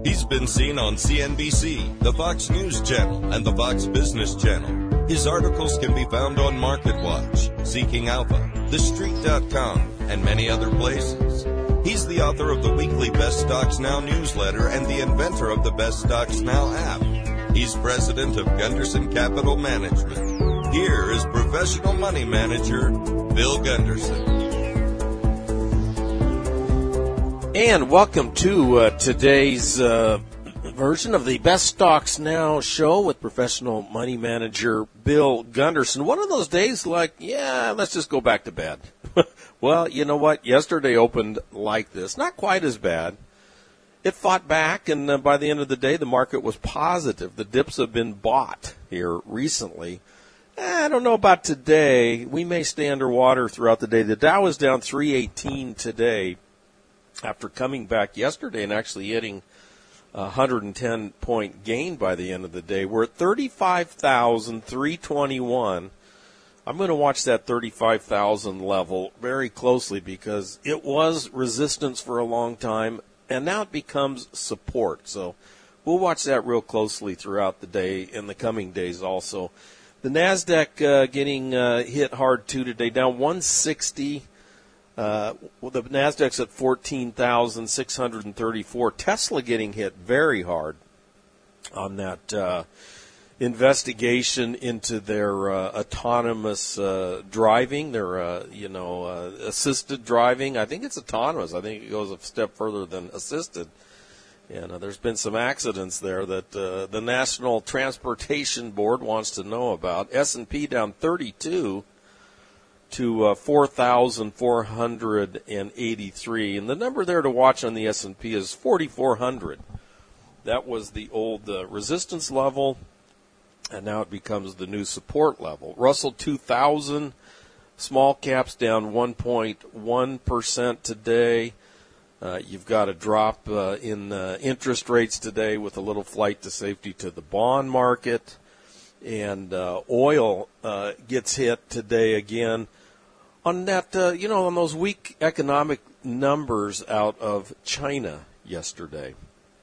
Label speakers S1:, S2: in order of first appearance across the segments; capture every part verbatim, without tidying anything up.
S1: He's been seen on C N B C, the Fox News Channel, and the Fox Business Channel. His articles can be found on MarketWatch, Seeking Alpha, The Street dot com, and many other places. He's the author of the weekly Best Stocks Now newsletter and the inventor of the Best Stocks Now app. He's president of Gunderson Capital Management. Here is professional money manager, Bill Gunderson.
S2: And welcome to uh, today's uh, version of the Best Stocks Now show with professional money manager Bill Gunderson. One of those days like, yeah, let's just go back to bed. Well, you know what? Yesterday opened like this. Not quite as bad. It fought back, and uh, by the end of the day, the market was positive. The dips have been bought here recently. I don't know about today. We may stay underwater throughout the day. The Dow is down three eighteen today after coming back yesterday and actually hitting a one hundred ten point gain by the end of the day. We're at thirty-five thousand three hundred twenty-one. I'm going to watch that thirty-five thousand level very closely because it was resistance for a long time, and now it becomes support. So we'll watch that real closely throughout the day and the coming days also. The NASDAQ uh, getting uh, hit hard, too, today, down one sixty. Uh, well, the NASDAQ's at fourteen thousand six hundred thirty-four. Tesla getting hit very hard on that uh investigation into their uh, autonomous uh, driving, their, uh, you know, uh, assisted driving. I think it's autonomous. I think it goes a step further than assisted. And uh, there's been some accidents there that uh, the National Transportation Board wants to know about. S and P down thirty-two to uh, four thousand four hundred eighty-three. And the number there to watch on the S and P is forty-four hundred. That was the old uh, resistance level, and now it becomes the new support level. Russell two thousand, small caps down one point one percent today. Uh, you've got a drop uh, in uh, interest rates today with a little flight to safety to the bond market. And uh, oil uh, gets hit today again on that, uh, you know, on those weak economic numbers out of China yesterday.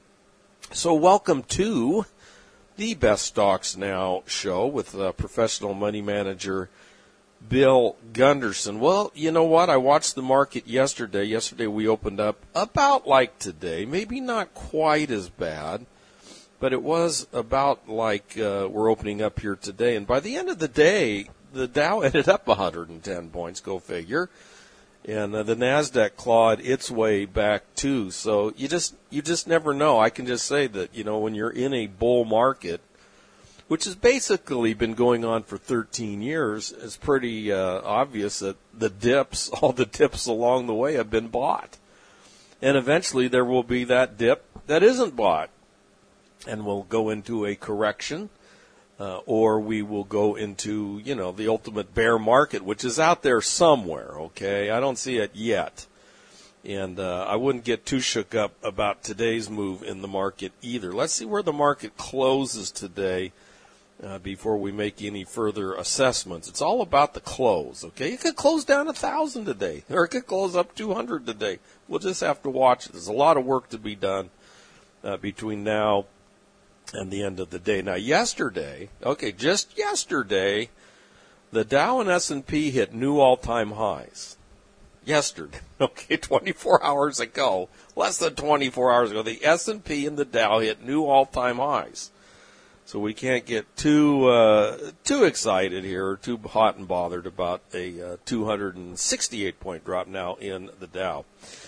S2: So welcome to the Best Stocks Now show with uh, professional money manager Bill Gunderson. Well, you know what? I watched the market yesterday. Yesterday we opened up about like today, maybe not quite as bad, but it was about like uh, we're opening up here today. And by the end of the day, the Dow ended up one hundred ten points, go figure. And uh, the NASDAQ clawed its way back, too. So you just you just never know. I can just say that, you know, when you're in a bull market, which has basically been going on for thirteen years, it's pretty uh, obvious that the dips, all the dips along the way have been bought. And eventually there will be that dip that isn't bought. And we'll go into a correction. Uh, or we will go into, you know, the ultimate bear market, which is out there somewhere, okay? I don't see it yet. And uh, I wouldn't get too shook up about today's move in the market either. Let's see where the market closes today uh, before we make any further assessments. It's all about the close, okay? It could close down one thousand today, or it could close up two hundred today. We'll just have to watch. There's a lot of work to be done uh, between now and the end of the day. Now, yesterday, okay, just yesterday, the Dow and S and P hit new all-time highs. Yesterday, okay, twenty-four hours ago, less than twenty-four hours ago, the S and P and the Dow hit new all-time highs. So we can't get too uh, too excited here, or too hot and bothered about a uh, two hundred sixty-eight point drop now in the Dow.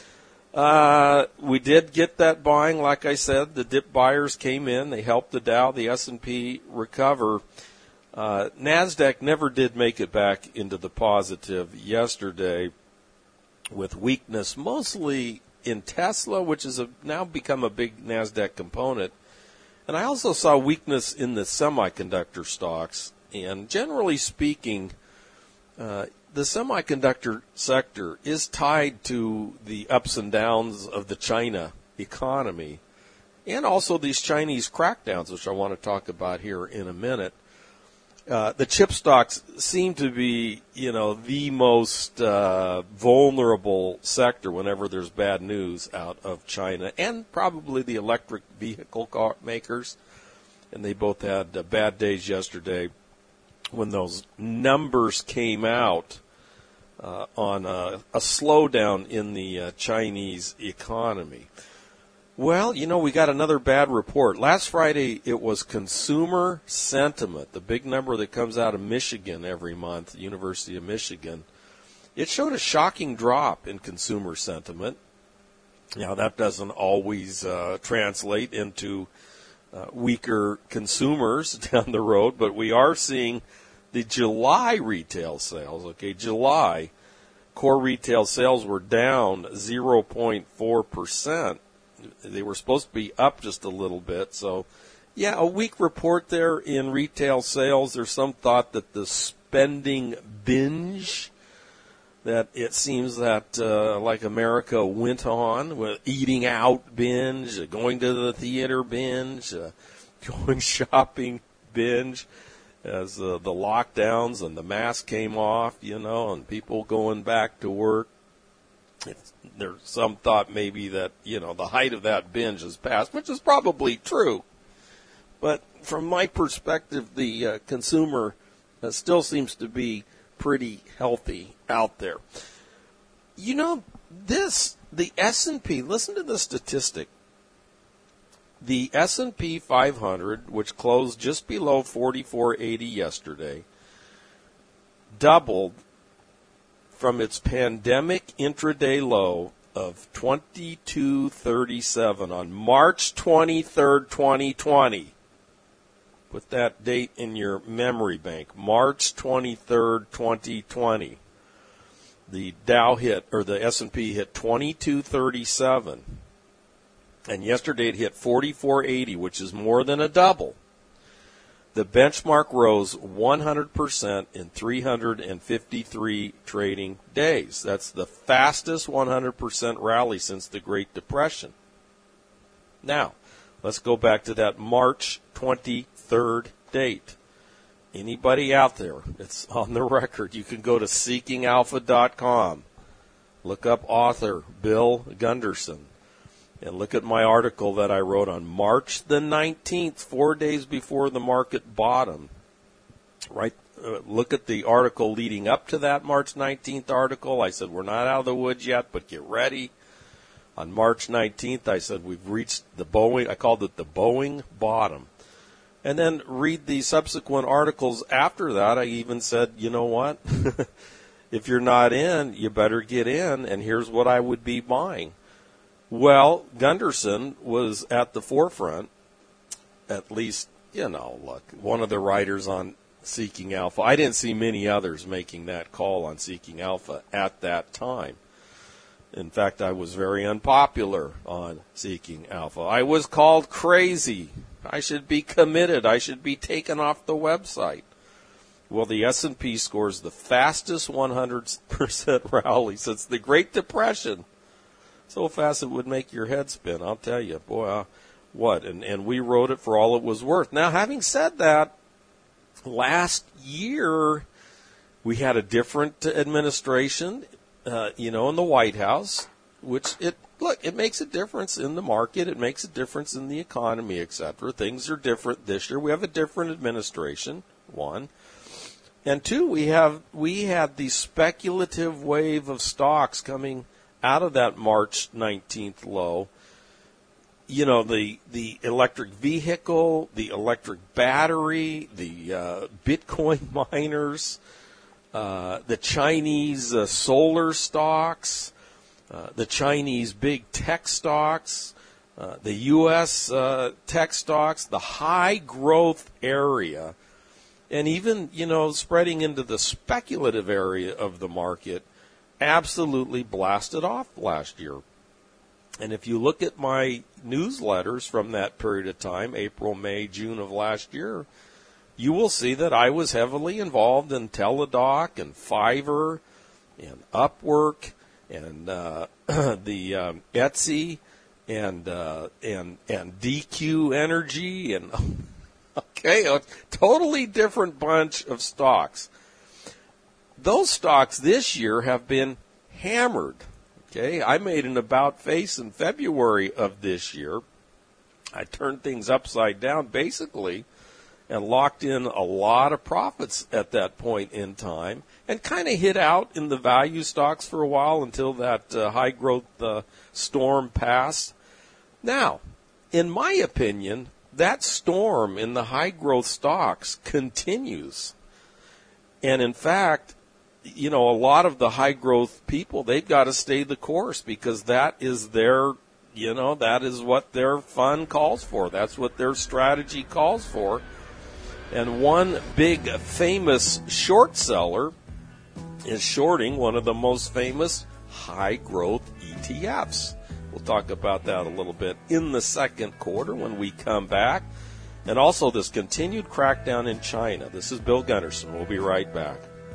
S2: Uh, we did get that buying, like I said. The dip buyers came in. They helped the Dow, the S and P recover. Uh, NASDAQ never did make it back into the positive yesterday with weakness, mostly in Tesla, which has now become a big NASDAQ component. And I also saw weakness in the semiconductor stocks. And generally speaking, uh, the semiconductor sector is tied to the ups and downs of the China economy and also these Chinese crackdowns, which I want to talk about here in a minute. uh, the chip stocks seem to be, you know, the most uh, vulnerable sector whenever there's bad news out of China, and probably the electric vehicle car makers. And they both had uh, bad days yesterday when those numbers came out uh, on a, a slowdown in the uh, Chinese economy. Well, you know, we got another bad report. Last Friday, it was consumer sentiment, the big number that comes out of Michigan every month, University of Michigan. It showed a shocking drop in consumer sentiment. Now, that doesn't always uh, translate into uh, weaker consumers down the road, but we are seeing the July retail sales. Okay, July core retail sales were down zero point four percent. They were supposed to be up just a little bit. So, yeah, a weak report there in retail sales. There's some thought that the spending binge that it seems that, uh, like America went on, with eating out binge, going to the theater binge, uh, going shopping binge, as uh, the lockdowns and the mask came off, you know, and people going back to work. It's, there's some thought maybe that, you know, the height of that binge has passed, which is probably true. But from my perspective, the uh, consumer uh, still seems to be pretty healthy out there. You know, this, the S and P, listen to the statistic. The S and P five hundred, which closed just below forty-four eighty yesterday, doubled from its pandemic intraday low of twenty-two thirty-seven on March twenty-third, twenty twenty. Put that date in your memory bank, March twenty-third, twenty twenty. The Dow hit, or the S and P hit twenty-two thirty-seven. And yesterday it hit forty-four eighty, which is more than a double. The benchmark rose one hundred percent in three hundred fifty-three trading days. That's the fastest one hundred percent rally since the Great Depression. Now, let's go back to that March twenty-third date. Anybody out there, it's on the record. You can go to seeking alpha dot com, look up author Bill Gunderson, and look at my article that I wrote on March the nineteenth, four days before the market bottom. Right? Uh, look at the article leading up to that March nineteenth article. I said, we're not out of the woods yet, but get ready. On March nineteenth, I said, we've reached the Boeing, I called it the Boeing bottom. And then read the subsequent articles after that. I even said, you know what? If you're not in, you better get in, and here's what I would be buying. Well, Gunderson was at the forefront, at least, you know, look, one of the writers on Seeking Alpha. I didn't see many others making that call on Seeking Alpha at that time. In fact, I was very unpopular on Seeking Alpha. I was called crazy. I should be committed. I should be taken off the website. Well, the S and P scores the fastest one hundred percent rally since the Great Depression. So fast it would make your head spin, I'll tell you. Boy, uh, what? And, and we wrote it for all it was worth. Now, having said that, last year we had a different administration, uh, you know, in the White House, which it, look, it makes a difference in the market. It makes a difference in the economy, et cetera. Things are different this year. We have a different administration, one. And two, we have, we had the speculative wave of stocks coming out of that March nineteenth low. You know, the, the electric vehicle, the electric battery, the uh, Bitcoin miners, uh, the Chinese uh, solar stocks, uh, the Chinese big tech stocks, uh, the U S uh, tech stocks, the high growth area, and even, you know, spreading into the speculative area of the market, absolutely blasted off last year. And if you look at my newsletters from that period of time, April, May, June of last year, you will see that I was heavily involved in Teladoc and Fiverr and Upwork and uh, the um, Etsy and uh, and and D Q Energy and Okay, a totally different bunch of stocks. Those stocks this year have been hammered. Okay, I made an about face in February of this year. I turned things upside down basically and locked in a lot of profits at that point in time and kind of hid out in the value stocks for a while until that uh, high growth uh, storm passed. Now, in my opinion, that storm in the high growth stocks continues. And in fact, you know, a lot of the high growth people, they've got to stay the course because that is their, you know, that is what their fund calls for. That's what their strategy calls for. And one big famous short seller is shorting one of the most famous high growth E T Fs. We'll talk about that a little bit in the second quarter when we come back. And also this continued crackdown in China. This is Bill Gunderson. We'll be right back.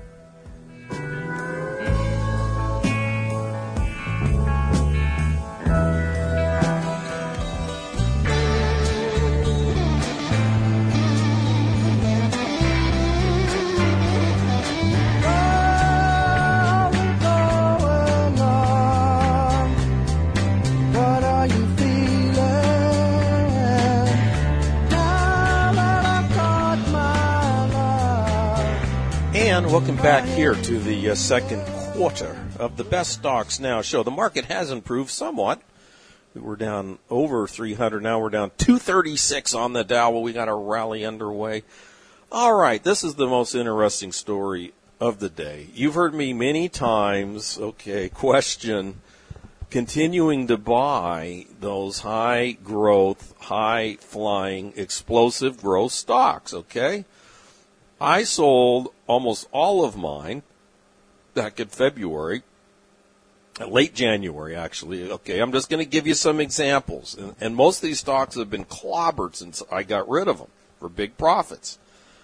S2: And welcome back here to the uh, second quarter of the Best Stocks Now show. The market has improved somewhat. We were down over three hundred. Now we're down two thirty-six on the Dow. Well, we got a rally underway. All right, this is the most interesting story of the day. You've heard me many times, okay, question continuing to buy those high growth, high flying, explosive growth stocks, okay? I sold almost all of mine back in February, late January, actually. Okay, I'm just going to give you some examples. And, and most of these stocks have been clobbered since I got rid of them for big profits.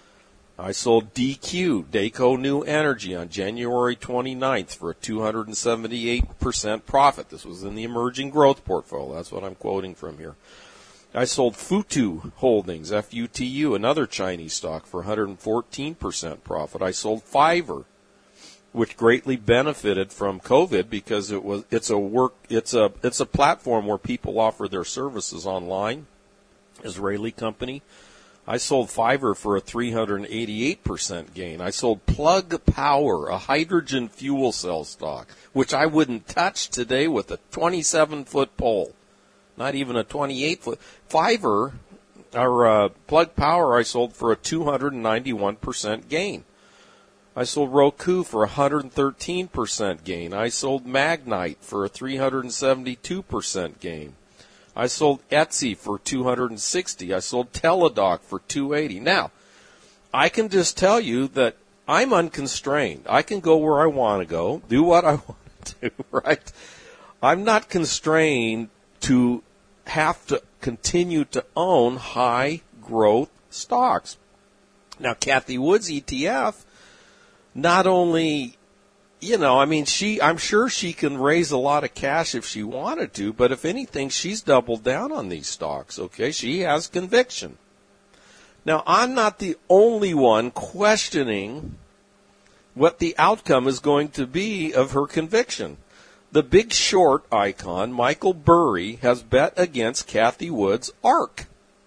S2: I sold D Q, Dayco New Energy, on January twenty-ninth for a two hundred seventy-eight percent profit. This was in the emerging growth portfolio. That's what I'm quoting from here. I sold Futu Holdings, F U T U, another Chinese stock, for one hundred fourteen percent profit. I sold Fiverr, which greatly benefited from COVID because it was it's a work it's a it's a platform where people offer their services online. Israeli company. I sold Fiverr for a three hundred eighty-eight percent gain. I sold Plug Power, a hydrogen fuel cell stock, which I wouldn't touch today with a twenty-seven foot pole. Not even a twenty-eight foot. Fiverr, or uh, Plug Power, I sold for a two hundred ninety-one percent gain. I sold Roku for a one hundred thirteen percent gain. I sold Magnite for a three hundred seventy-two percent gain. I sold Etsy for two hundred sixty. I sold Teladoc for two hundred eighty. Now, I can just tell you that I'm unconstrained. I can go where I want to go, do what I want to do, right? I'm not constrained to have to continue to own high growth stocks. Now, Cathie Wood's E T F, not only, you know, I mean, she, I'm sure she can raise a lot of cash if she wanted to, but if anything, she's doubled down on these stocks, okay? She has conviction. Now, I'm not the only one questioning what the outcome is going to be of her conviction. The Big Short icon, Michael Burry, has bet against Cathie Wood's ARK.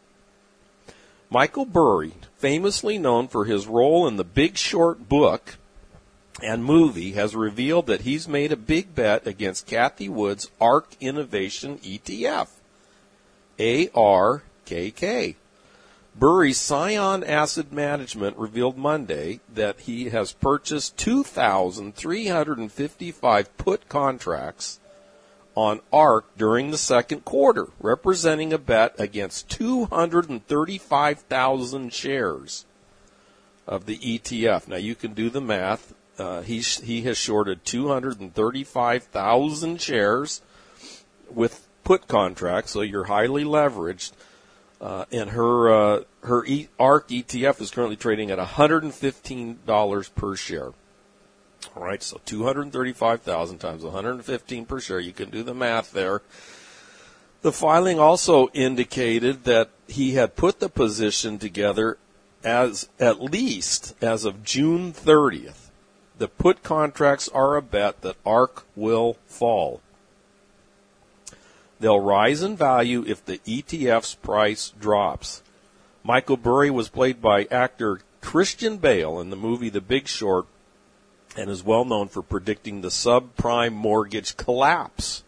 S2: Michael Burry, famously known for his role in the Big Short book and movie, has revealed that he's made a big bet against Cathie Wood's ARK Innovation E T F, A R K K. Burry's Scion Asset Management revealed Monday that he has purchased two thousand three hundred fifty-five put contracts on ARK during the second quarter, representing a bet against two hundred thirty-five thousand shares of the E T F. Now, you can do the math. Uh, he, he has shorted two hundred thirty-five thousand shares with put contracts, so you're highly leveraged. Uh, and her uh, her e- ARK E T F is currently trading at one hundred fifteen dollars per share. All right, so two hundred thirty-five thousand times one hundred fifteen per share. You can do the math there. The filing also indicated that he had put the position together as at least as of June thirtieth. The put contracts are a bet that ARK will fall. They'll rise in value if the E T F's price drops. Michael Burry was played by actor Christian Bale in the movie The Big Short and is well known for predicting the subprime mortgage collapse.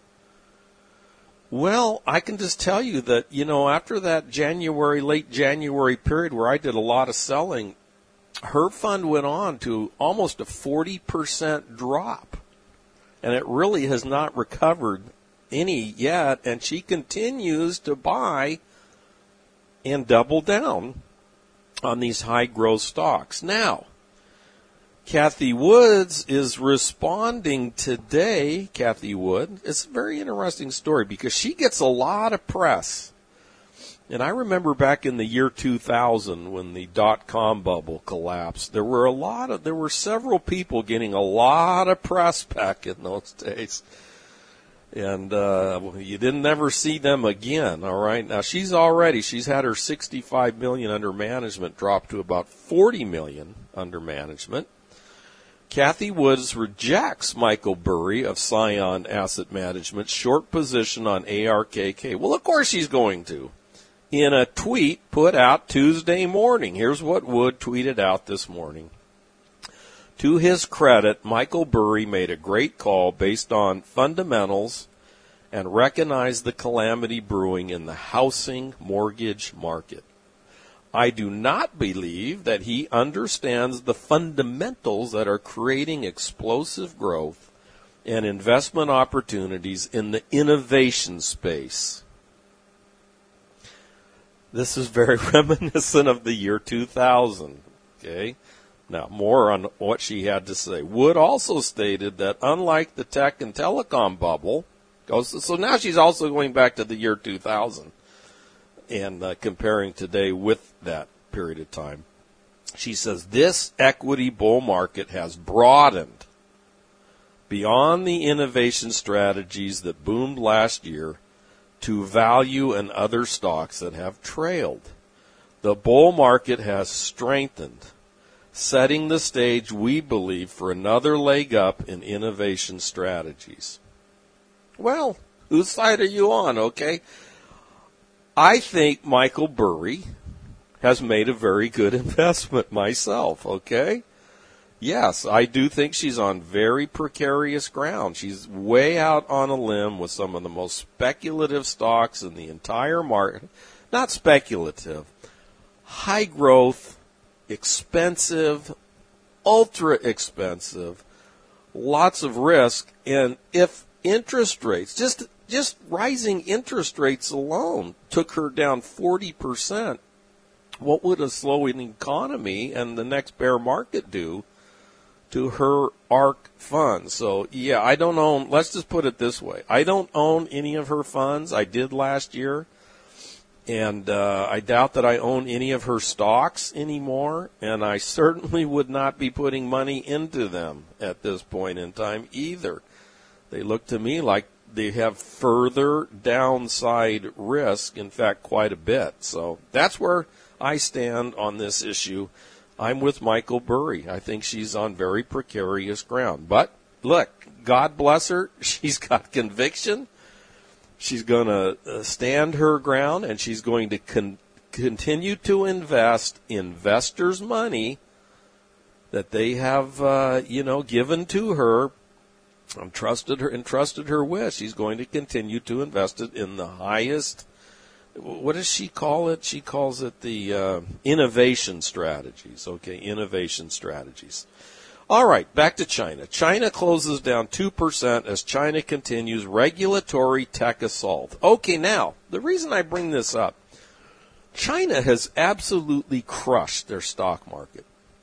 S2: Well, I can just tell you that, you know, after that January, late January period where I did a lot of selling, her fund went on to almost a forty percent drop. And it really has not recovered any yet, and she continues to buy and double down on these high growth stocks. Now, Cathie Woods is responding today. Cathie Wood, it's a very interesting story because she gets a lot of press. And I remember back in the year two thousand when the dot-com bubble collapsed, there were a lot of, there were several people getting a lot of press back in those days. And uh you didn't ever see them again, all right? Now, she's already, she's had her sixty-five million dollars under management drop to about forty million dollars under management. Cathie Woods rejects Michael Burry of Scion Asset Management's short position on A R K K. Well, of course she's going to. In a tweet put out Tuesday morning, here's what Wood tweeted out this morning. To his credit, Michael Burry made a great call based on fundamentals and recognized the calamity brewing in the housing mortgage market. I do not believe that he understands the fundamentals that are creating explosive growth and investment opportunities in the innovation space. This is very reminiscent of the year two thousand, okay? Now, more on what she had to say. Wood also stated that unlike the tech and telecom bubble, so now she's also going back to the year two thousand and uh, comparing today with that period of time. She says this equity bull market has broadened beyond the innovation strategies that boomed last year to value and other stocks that have trailed. The bull market has strengthened, setting the stage, we believe, for another leg up in innovation strategies. Well, whose side are you on, okay? I think Michael Burry has made a very good investment myself, okay? Yes, I do think she's on very precarious ground. She's way out on a limb with some of the most speculative stocks in the entire market. Not speculative, high growth, expensive, ultra expensive, lots of risk. And if interest rates, just just rising interest rates alone took her down forty percent, what would a slowing economy and the next bear market do to her ARK funds? So, yeah, I don't own, let's just put it this way. I don't own any of her funds. I did last year. And uh, I doubt that I own any of her stocks anymore, and I certainly would not be putting money into them at this point in time either. They look to me like they have further downside risk, in fact, quite a bit. So that's where I stand on this issue. I'm with Michael Burry. I think she's on very precarious ground. But, look, God bless her. She's got conviction. She's going to stand her ground, and she's going to con- continue to invest investors' money that they have, uh, you know, given to her and trusted her, entrusted her with. She's going to continue to invest it in the highest, what does she call it? She calls it the uh, innovation strategies. Okay, innovation strategies. All right, back to China. China closes down two percent as China continues regulatory tech assault. Okay, now, the reason I bring this up, China has absolutely crushed their stock market.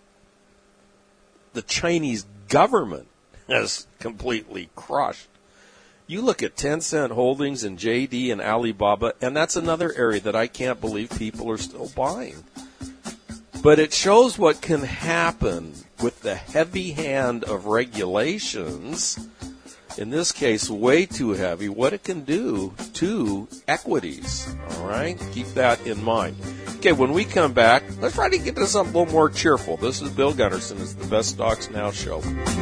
S2: The Chinese government has completely crushed. You look at Tencent Holdings and J D and Alibaba, and that's another area that I can't believe people are still buying. But it shows what can happen with the heavy hand of regulations in this case, way too heavy, what it can do to equities. All right? Keep that in mind. Okay, when we come back, let's try to get to something a little more cheerful. This is Bill Gunderson. It's the Best Stocks Now show.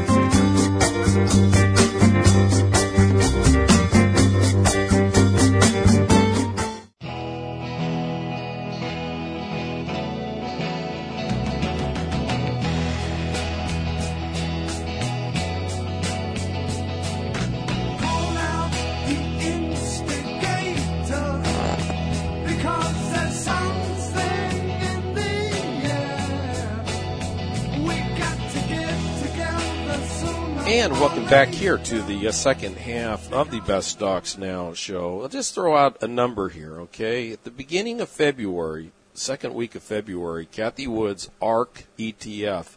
S2: And welcome back here to the uh, second half of the Best Stocks Now show. I'll just throw out a number here, okay? At the beginning of February, second week of February, Cathie Wood's ARK E T F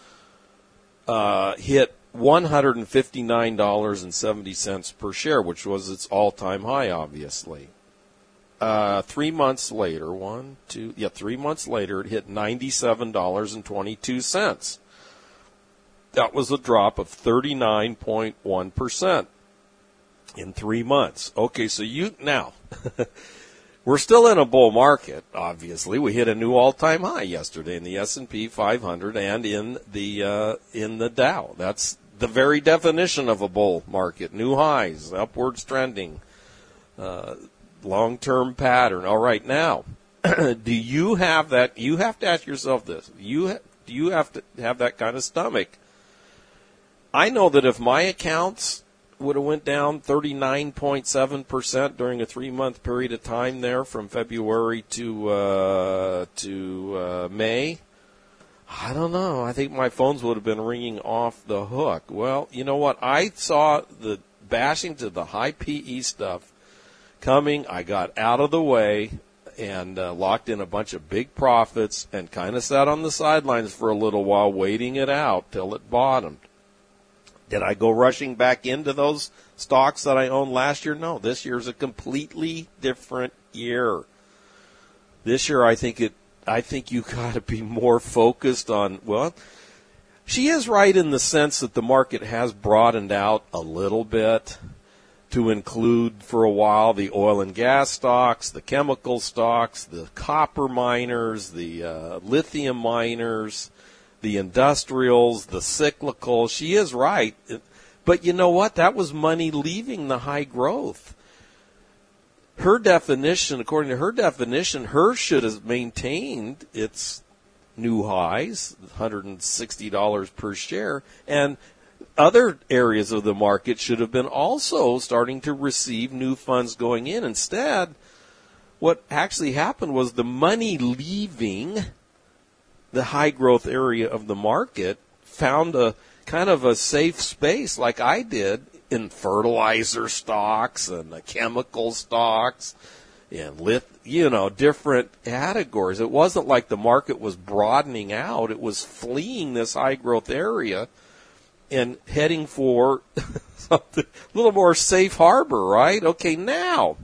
S2: uh, hit one hundred fifty-nine dollars and seventy cents per share, which was its all-time high, obviously. Uh, three months later, one, two, yeah, three months later, it hit ninety-seven dollars and twenty-two cents. That was a drop of thirty-nine point one percent in three months. Okay, so you, now, we're still in a bull market, obviously. We hit a new all-time high yesterday in the S and P five hundred and in the, uh, in the Dow. That's the very definition of a bull market. New highs, upwards trending, uh, long-term pattern. All right, now, do you have that? You have to ask yourself this. You ha- do you have to have that kind of stomach? I know that if my accounts would have went down thirty-nine point seven percent during a three-month period of time there from February to uh, to uh, May, I don't know. I think my phones would have been ringing off the hook. Well, you know what? I saw the bashing to the high P E stuff coming. I got out of the way and uh, locked in a bunch of big profits and kind of sat on the sidelines for a little while waiting it out till it bottomed. Did I go rushing back into those stocks that I owned last year? No, this year's a completely different year. This year, I think it. I think you got to be more focused on. Well, she is right in the sense that the market has broadened out a little bit to include for a while the oil and gas stocks, the chemical stocks, the copper miners, the uh, lithium miners, the industrials, the cyclical. She is right. But you know what? That was money leaving the high growth. Her definition, according to her definition, her should have maintained its new highs, one hundred sixty dollars per share, and other areas of the market should have been also starting to receive new funds going in. Instead, what actually happened was the money leaving the high growth area of the market found a kind of a safe space like I did in fertilizer stocks and the chemical stocks and lit, you know, different categories. It wasn't like the market was broadening out. It was fleeing this high growth area and heading for something a little more safe harbor, right? Okay, now,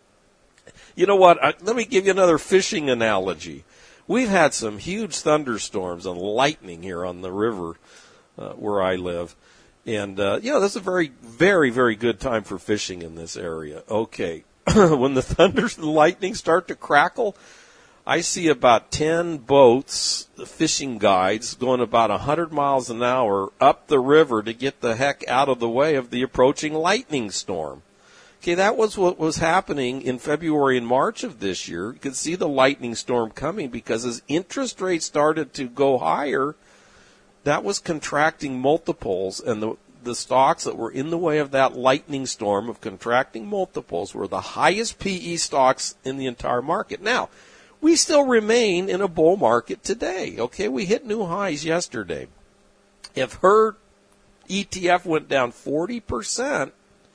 S2: you know what? I, let me give you another fishing analogy. We've had some huge thunderstorms and lightning here on the river uh, where I live. And, uh, you know, this is a very, very, very good time for fishing in this area. Okay. When the thunders and lightning start to crackle, I see about ten boats, fishing guides, going about one hundred miles an hour up the river to get the heck out of the way of the approaching lightning storm. Okay, that was what was happening in February and March of this year. You could see the lightning storm coming because as interest rates started to go higher, that was contracting multiples, and the the stocks that were in the way of that lightning storm of contracting multiples were the highest P E stocks in the entire market. Now, we still remain in a bull market today. Okay, we hit new highs yesterday. If her E T F went down forty percent,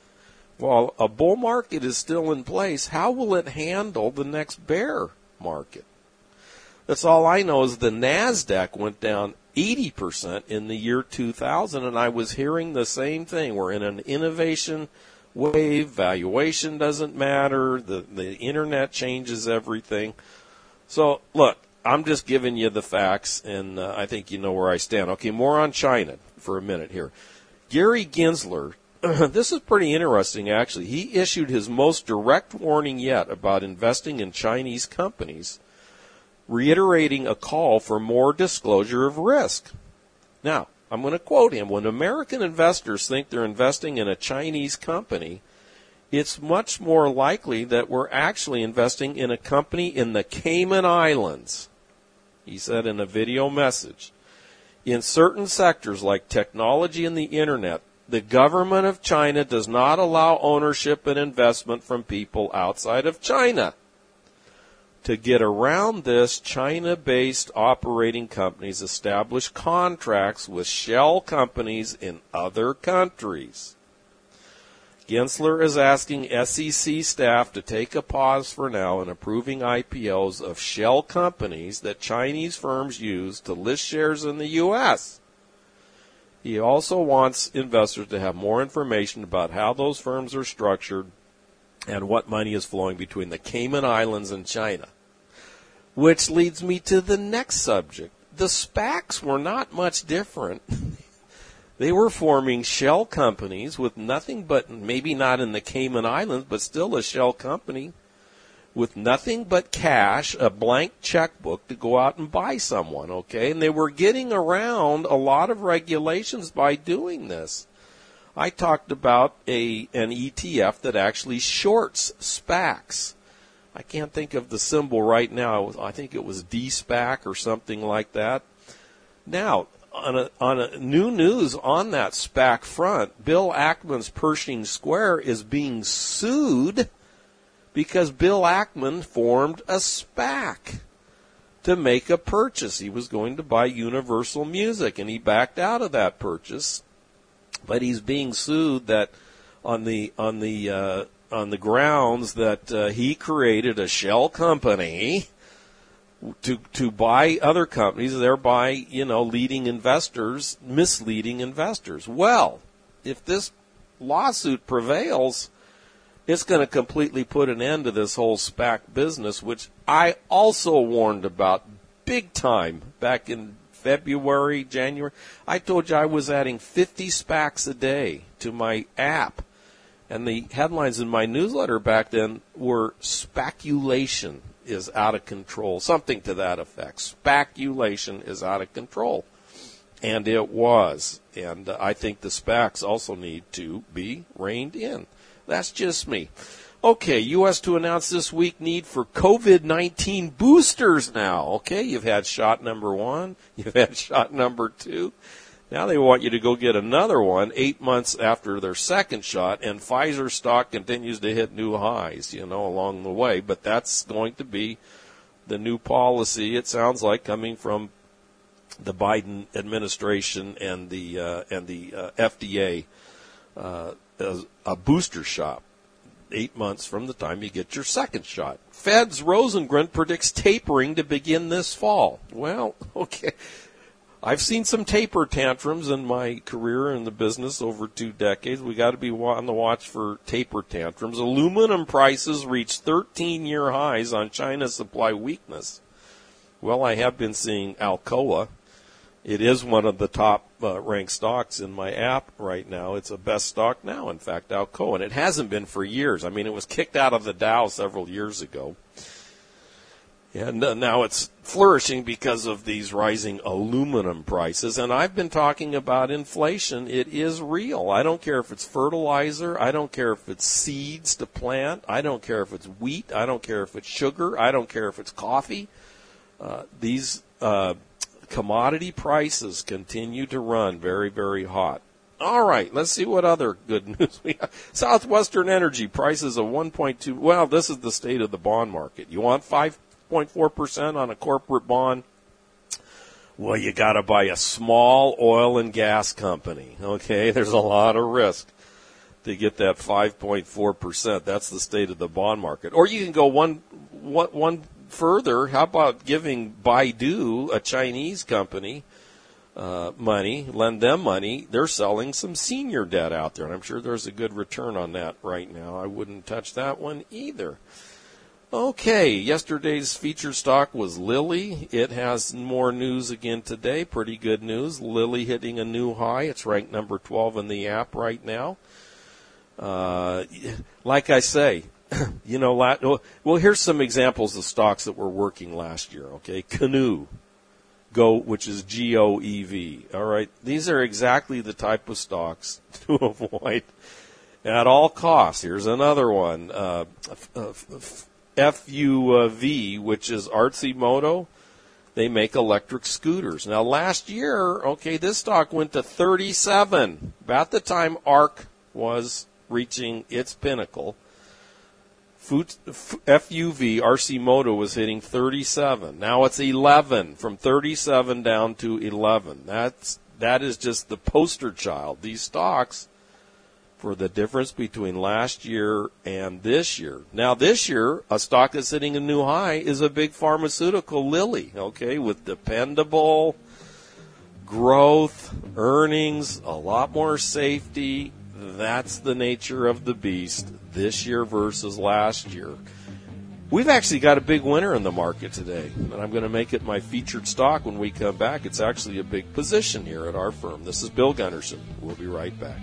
S2: while a bull market is still in place, how will it handle the next bear market? That's all I know is the NASDAQ went down eighty percent in the year two thousand, and I was hearing the same thing. We're in an innovation wave. Valuation doesn't matter. The, the Internet changes everything. So, look, I'm just giving you the facts, and uh, I think you know where I stand. Okay, more on China for a minute here. Gary Gensler this is pretty interesting, actually. He issued his most direct warning yet about investing in Chinese companies, reiterating a call for more disclosure of risk. Now, I'm going to quote him. When American investors think they're investing in a Chinese company, it's much more likely that we're actually investing in a company in the Cayman Islands, he said in a video message. In certain sectors like technology and the internet, the government of China does not allow ownership and investment from people outside of China. To get around this, China-based operating companies establish contracts with shell companies in other countries. Gensler is asking S E C staff to take a pause for now in approving I P Os of shell companies that Chinese firms use to list shares in the U S. He also wants investors to have more information about how those firms are structured and what money is flowing between the Cayman Islands and China. Which leads me to the next subject. The SPACs were not much different. They were forming shell companies with nothing but, maybe not in the Cayman Islands, but still a shell company with nothing but cash, a blank checkbook to go out and buy someone, okay? And they were getting around a lot of regulations by doing this. I talked about a an E T F that actually shorts SPACs. I can't think of the symbol right now. I think it was D SPAC or something like that. Now, on a, on a new news on that SPAC front, Bill Ackman's Pershing Square is being sued because Bill Ackman formed a SPAC to make a purchase. He was going to buy Universal Music, and he backed out of that purchase. But he's being sued that on the on the uh, on the grounds that uh, he created a shell company to to buy other companies, thereby, you know, leading investors, misleading investors. Well, if this lawsuit prevails, it's going to completely put an end to this whole SPAC business, which I also warned about big time back in February, January. I told you I was adding fifty SPACs a day to my app. And the headlines in my newsletter back then were speculation is out of control, something to that effect. Speculation is out of control. And it was. And uh, I think the SPACs also need to be reined in. That's just me. Okay, U S to announce this week need for COVID nineteen boosters now. Okay, you've had shot number one. You've had shot number two. Now they want you to go get another one eight months after their second shot, and Pfizer stock continues to hit new highs, you know, along the way. But that's going to be the new policy, it sounds like, coming from the Biden administration and the uh, and the uh, F D A, uh, as a booster shot, eight months from the time you get your second shot. Fed's Rosengren predicts tapering to begin this fall. Well, okay. I've seen some taper tantrums in my career in the business over two decades. We got to be on the watch for taper tantrums. Aluminum prices reached thirteen-year highs on China's supply weakness. Well, I have been seeing Alcoa. It is one of the top uh, ranked stocks in my app right now. It's a best stock now, in fact, Alcoa. And it hasn't been for years. I mean, it was kicked out of the Dow several years ago. And uh, now it's flourishing because of these rising aluminum prices. And I've been talking about inflation. It is real. I don't care if it's fertilizer. I don't care if it's seeds to plant. I don't care if it's wheat. I don't care if it's sugar. I don't care if it's coffee. Uh, these uh, commodity prices continue to run very, very hot. All right, let's see what other good news we have. Southwestern Energy prices of one point two. Well, this is the state of the bond market. You want five point four percent on a corporate bond? Well, you got to buy a small oil and gas company. Okay, there's a lot of risk to get that five point four percent. That's the state of the bond market. Or you can go one one, one further. How about giving Baidu, a Chinese company, uh, money, lend them money? They're selling some senior debt out there, and I'm sure there's a good return on that right now. I wouldn't touch that one either. Okay, yesterday's featured stock was Lilly. It has more news again today. Pretty good news. Lilly hitting a new high. It's ranked number twelve in the app right now. Uh, like I say, you know, well, here's some examples of stocks that were working last year, okay? Canoe, Go, which is G O E V, all right? These are exactly the type of stocks to avoid at all costs. Here's another one, uh, F U V, which is Artsimoto. They make electric scooters. Now, last year, okay, this stock went to thirty-seven, about the time ARC was reaching its pinnacle. F U V, Artsimoto, was hitting thirty-seven. Now it's eleven, from thirty-seven down to eleven. That's, that is just the poster child, these stocks, for the difference between last year and this year. Now, this year, a stock that's hitting a new high is a big pharmaceutical, Lilly, okay, with dependable growth, earnings, a lot more safety. That's the nature of the beast this year versus last year. We've actually got a big winner in the market today, and I'm going to make it my featured stock when we come back. It's actually a big position here at our firm. This is Bill Gunderson. We'll be right back.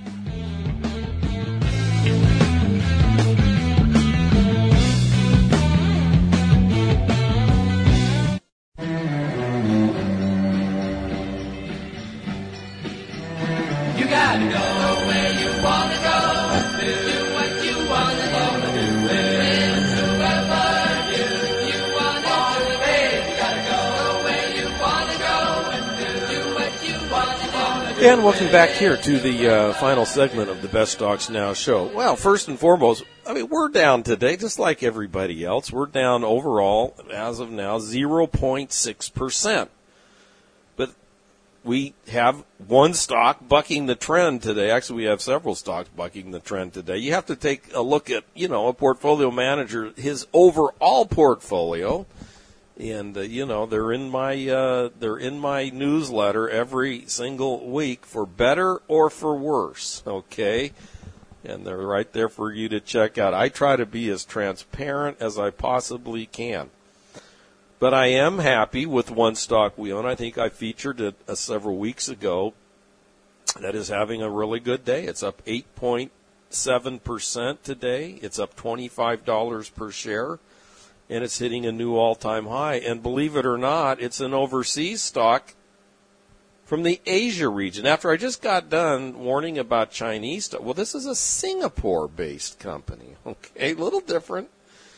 S3: You gotta go where you wanna go, do what you wanna do, and whoever you, you wanna do, hey, you gotta go where you wanna go, and do what you wanna do.
S2: And welcome back here to the uh, final segment of the Best Stocks Now show. Well, first and foremost, I mean, we're down today, just like everybody else. We're down overall, as of now, zero point six percent. But we have one stock bucking the trend today. Actually, we have several stocks bucking the trend today. You have to take a look at, you know, a portfolio manager, his overall portfolio. And, uh, you know, they're in my uh, they're in my newsletter every single week for better or for worse, okay? And they're right there for you to check out. I try to be as transparent as I possibly can. But I am happy with one stock we own. I think I featured it uh, several weeks ago. That is having a really good day. It's up eight point seven percent today. It's up twenty-five dollars per share. And it's hitting a new all-time high. And believe it or not, it's an overseas stock from the Asia region. After I just got done warning about Chinese stock, well, this is a Singapore-based company. Okay, a little different.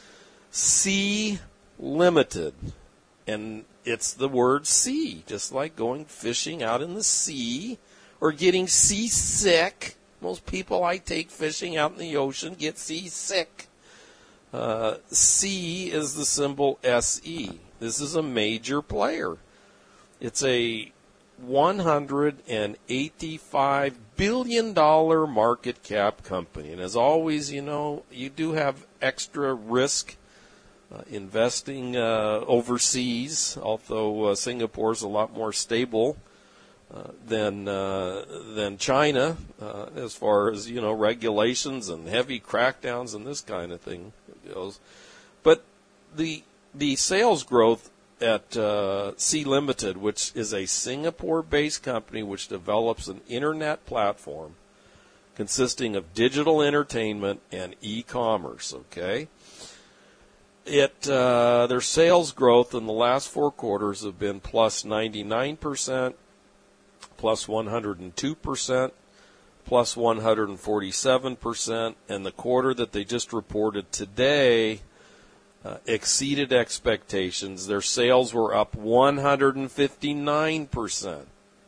S2: Sea Limited. And it's the word sea, just like going fishing out in the sea or getting seasick. Most people I take fishing out in the ocean get seasick. Uh, C is the symbol S E. This is a major player. It's a one hundred eighty-five billion dollars market cap company. And as always, you know, you do have extra risk uh, investing uh, overseas, although uh, Singapore is a lot more stable uh, than uh, than China uh, as far as, you know, regulations and heavy crackdowns and this kind of thing goes. But the the sales growth at uh, Sea Limited, which is a Singapore-based company which develops an internet platform consisting of digital entertainment and e-commerce, okay? It uh, their sales growth in the last four quarters have been plus ninety-nine percent, plus one hundred two percent, plus one hundred forty-seven percent, and the quarter that they just reported today uh, exceeded expectations. Their sales were up one hundred fifty-nine percent.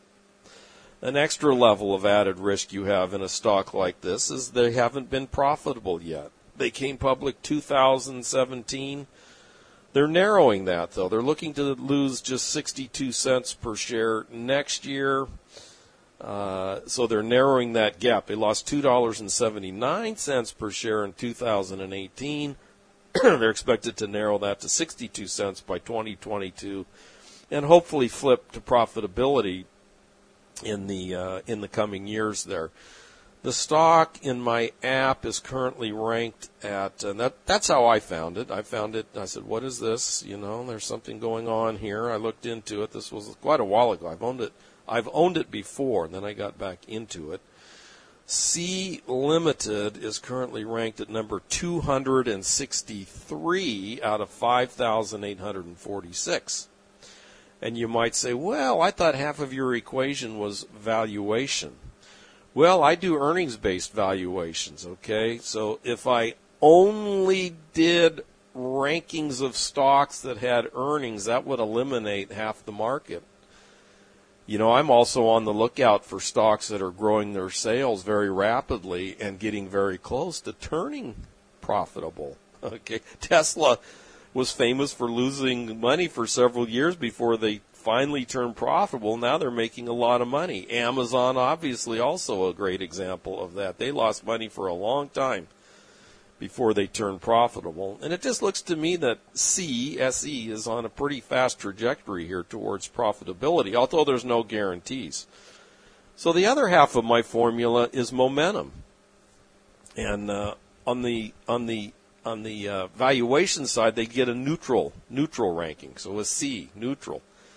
S2: An extra level of added risk you have in a stock like this is they haven't been profitable yet. They came public two thousand seventeen. They're narrowing that, though. They're looking to lose just sixty-two cents per share next year. Uh, so they're narrowing that gap. They lost two dollars and seventy-nine cents per share in two thousand eighteen. They're expected to narrow that to sixty-two cents by twenty twenty-two and hopefully flip to profitability in the uh, in the coming years there. The stock in my app is currently ranked at, and that, that's how I found it. I found it, I said, what is this? You know, there's something going on here. I looked into it. This was quite a while ago. I've owned it. I've owned it before, and then I got back into it. Sea Limited is currently ranked at number two hundred sixty-three out of five thousand eight hundred forty-six. And you might say, well, I thought half of your equation was valuation. Well, I do earnings-based valuations, okay? So if I only did rankings of stocks that had earnings, that would eliminate half the market. You know, I'm also on the lookout for stocks that are growing their sales very rapidly and getting very close to turning profitable. Okay, Tesla was famous for losing money for several years before they finally turned profitable. Now they're making a lot of money. Amazon, obviously, also a great example of that. They lost money for a long time before they turned profitable. And it just looks to me that C, S E, is on a pretty fast trajectory here towards profitability, although there's no guarantees. So the other half of my formula is momentum. And uh, on the on the on the uh, valuation side, they get a neutral neutral ranking, so a C, neutral.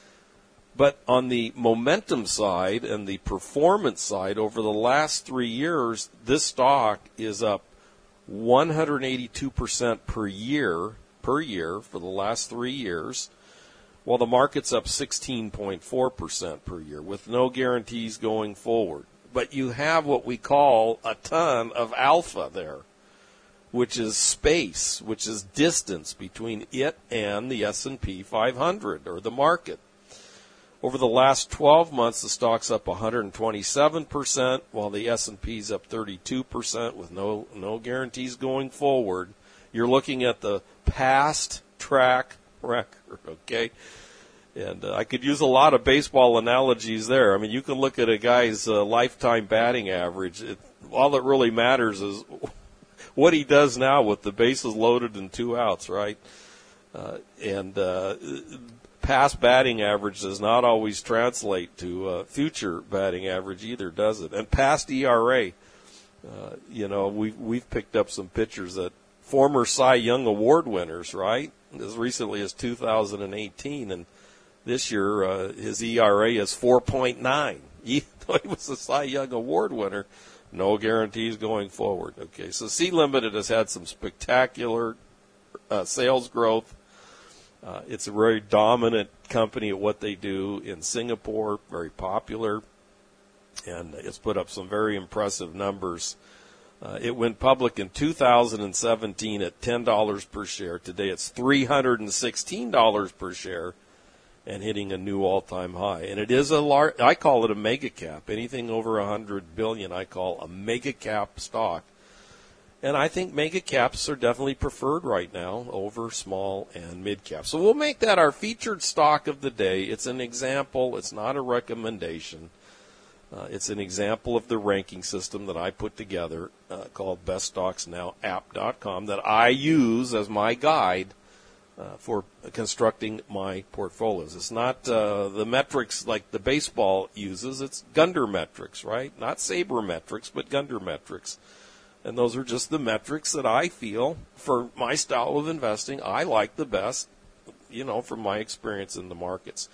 S2: But on the momentum side and the performance side, over the last three years, this stock is up one hundred eighty-two percent per year, per year for the last three years, while the market's up sixteen point four percent per year, with no guarantees going forward. But you have what we call a ton of alpha there, which is space, which is distance between it and the S and P five hundred, or the market. Over the last twelve months, the stock's up one hundred twenty-seven percent, while the S and P's up thirty-two percent with no no guarantees going forward. You're looking at the past track record, okay? And uh, I could use a lot of baseball analogies there. I mean, you can look at a guy's uh, lifetime batting average. It, all that really matters is what he does now with the bases loaded and two outs, right? Uh, and uh, past batting average does not always translate to uh, future batting average either, does it? And past E R A, uh, you know, we've, we've picked up some pitchers that former Cy Young Award winners, right, as recently as two thousand eighteen, and this year uh, his E R A is four point nine. He, he was a Cy Young Award winner. No guarantees going forward. Okay, so Sea Limited has had some spectacular uh, sales growth. Uh, it's a very dominant company at what they do in Singapore, very popular, and it's put up some very impressive numbers. Uh, it went public in two thousand seventeen at ten dollars per share. Today it's three hundred sixteen dollars per share and hitting a new all-time high. And it is a large, I call it a mega cap. Anything over one hundred billion dollars I call a mega cap stock. And I think mega caps are definitely preferred right now over small and mid caps. So we'll make that our featured stock of the day. It's an example. It's not a recommendation. Uh, it's an example of the ranking system that I put together uh, called best stocks now app dot com that I use as my guide uh, for constructing my portfolios. It's not uh, the metrics like the baseball uses. It's Gunder metrics, right? Not Sabre metrics, but Gunder metrics. And those are just the metrics that I feel, for my style of investing, I like the best, you know, from my experience in the markets.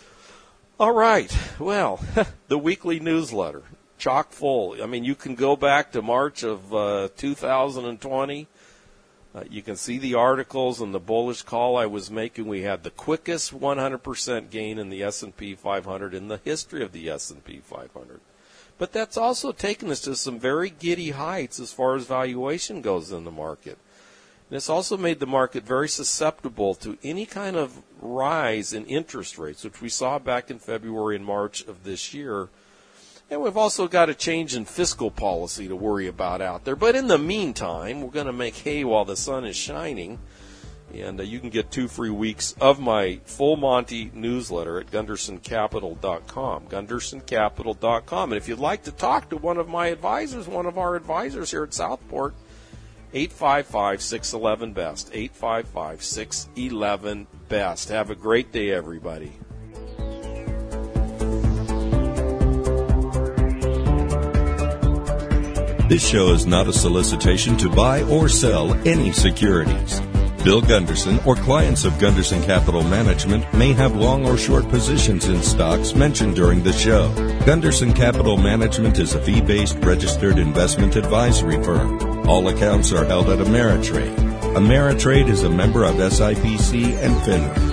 S2: All right. Well, the weekly newsletter, chock full. I mean, you can go back to March of uh, two thousand twenty. Uh, you can see the articles and the bullish call I was making. We had the quickest one hundred percent gain in the S and P five hundred in the history of the S and P five hundred. But that's also taken us to some very giddy heights as far as valuation goes in the market. And it's also made the market very susceptible to any kind of rise in interest rates, which we saw back in February and March of this year. And we've also got a change in fiscal policy to worry about out there. But in the meantime, we're going to make hay while the sun is shining. And uh, you can get two free weeks of my Full Monty newsletter at gunderson capital dot com, gunderson capital dot com. And if you'd like to talk to one of my advisors, one of our advisors here at Southport, eight five five, six one one, B E S T, eight five five, six one one, B E S T. Have a great day, everybody.
S1: This show is not a solicitation to buy or sell any securities. Bill Gunderson or clients of Gunderson Capital Management may have long or short positions in stocks mentioned during the show. Gunderson Capital Management is a fee-based registered investment advisory firm. All accounts are held at Ameritrade. Ameritrade is a member of S I P C and FINRA.